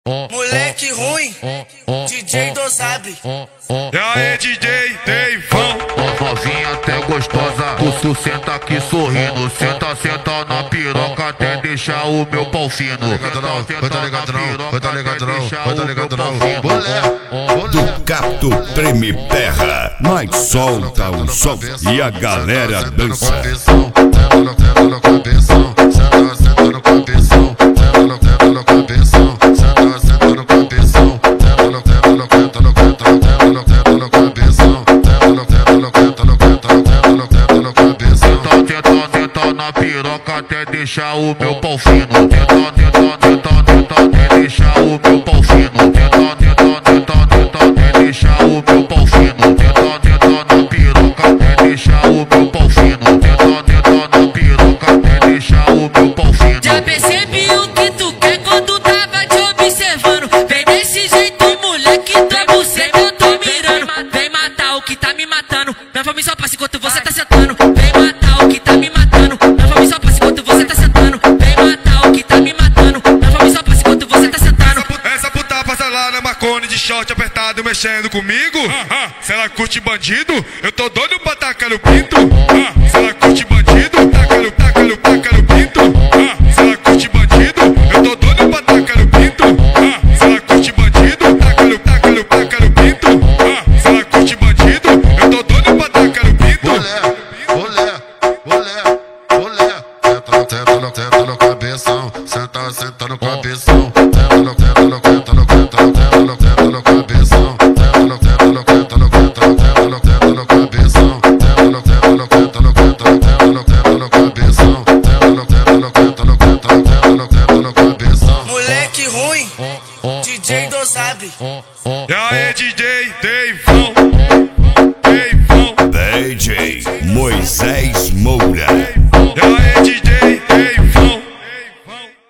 Moleque ruim, DJ Dosabre. E aí, DJ Deivão? Novinha até gostosa, tu senta aqui sorrindo. Senta, senta na piroca até deixar o meu pau fino. Vai tá ligado não. Do Cato treme terra, mas solta o som e a galera dança. Tenta na piroca até deixar o meu pau fino. Tenta até deixar o meu pau fino. Tenta até deixar o meu pau fino. Tenta na piroca até deixar o meu pau fino. Tenta na piroca até deixar o meu pau fino. Já percebi o que tu quer quando tava te observando. Vem desse jeito, moleque, tua buceta eu tô mirando. Vem matar o que tá me matando. Não vou me só passa enquanto você tá sentando. Vem matar o que tá me matando. Não vou me só passa enquanto você tá sentando. Vem matar o que tá me matando. Não vou me só passa enquanto você tá sentando. Essa puta passa lá na Marconi de short apertado mexendo comigo. Se ela curte bandido, eu tô doido pra tacar no pinto. Se ela curte bandido, taca no pinto. Se ela curte bandido, eu tô doido pra tacar no pinto. Se ela curte bandido, taca no pinto. Se ela curte bandido, eu tô doido pra tacar no pinto. Senta no cabeção, senta no cabeção. Senta no cabeção, senta no cabeção. Senta no cabeção, senta no cabeção. Moleque ruim, DJ Dosabre. E aí, DJ Deivão?